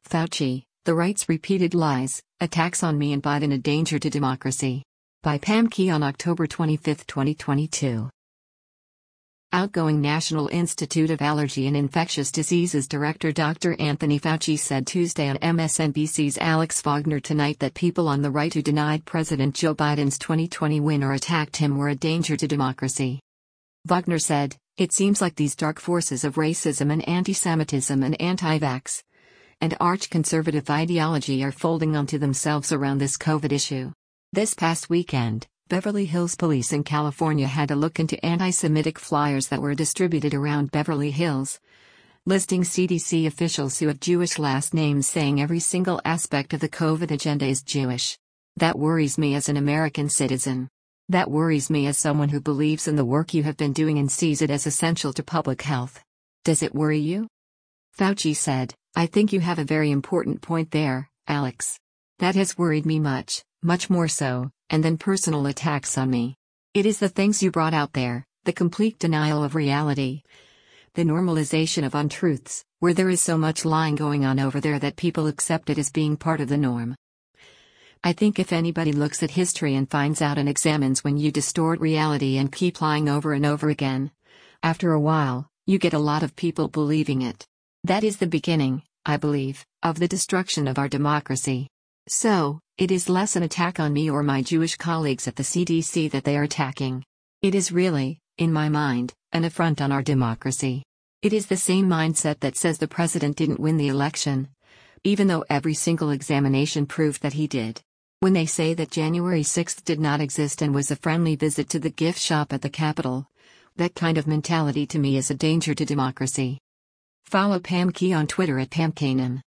Fauci, the right's repeated lies, attacks on me and Biden a danger to democracy. By Pam Key on October 25, 2022. Outgoing National Institute of Allergy and Infectious Diseases Director Dr. Anthony Fauci said Tuesday on MSNBC's Alex Wagner Tonight that people on the right who denied President Joe Biden's 2020 win or attacked him were a danger to democracy. Wagner said, "It seems like these dark forces of racism and anti-Semitism and anti-vax and arch-conservative ideology are folding onto themselves around this COVID issue." This past weekend, Beverly Hills Police in California had to look into anti-Semitic flyers that were distributed around Beverly Hills, listing CDC officials who have Jewish last names saying every single aspect of the COVID agenda is Jewish. That worries me as an American citizen. That worries me as someone who believes in the work you have been doing and sees it as essential to public health. Does it worry you? Fauci said, "I think you have a very important point there, Alex. That has worried me much more so, and then personal attacks on me. It is the things you brought out there, the complete denial of reality, the normalization of untruths, where there is so much lying going on over there that people accept it as being part of the norm. I think if anybody looks at history and finds out and examines when you distort reality and keep lying over and over again, after a while, you get a lot of people believing it. That is the beginning, I believe, of the destruction of our democracy. So, it is less an attack on me or my Jewish colleagues at the CDC that they are attacking. It is really, in my mind, an affront on our democracy. It is the same mindset that says the president didn't win the election, even though every single examination proved that he did. When they say that January 6th did not exist and was a friendly visit to the gift shop at the Capitol, that kind of mentality to me is a danger to democracy." Follow Pam Key on Twitter at PamKanan.